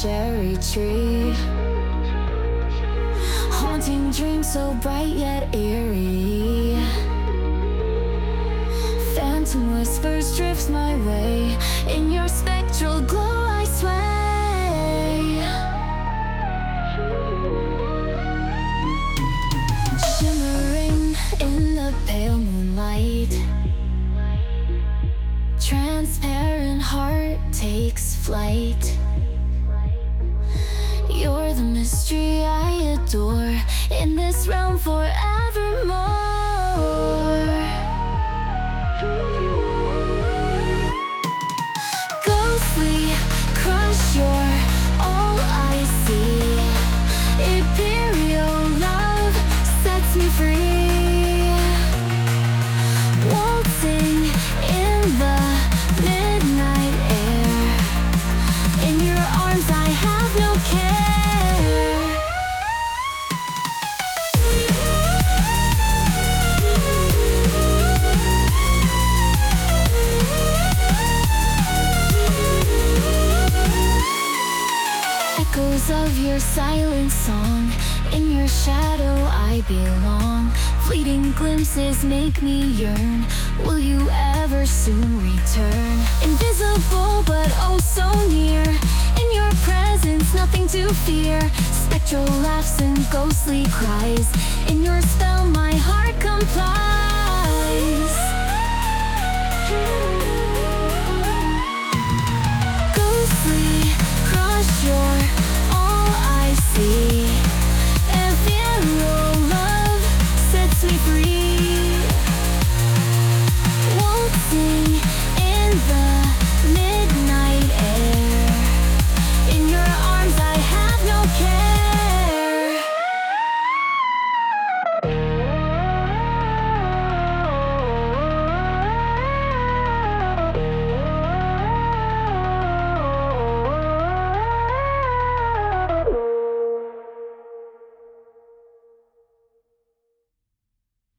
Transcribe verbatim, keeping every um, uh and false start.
cherry tree. Haunting dreams so bright yet eerie. Phantom whispers drift my way. In your spectral glow I sway. Shimmering in the pale moonlight, transparent heart takes flight. You're the mystery I adore, in this realm forevermore. Ghostly, crush, you're all I see. Ethereal love sets me free. Waltzing in the midnight air, in your arms I have no care. Echoes of your silent song, in your shadow I belong. Fleeting glimpses make me yearn. Will you ever soon return? Invisible but oh so near, in your presence nothing to fear. Spectral laughs and ghostly cries, in your spell my heart complies.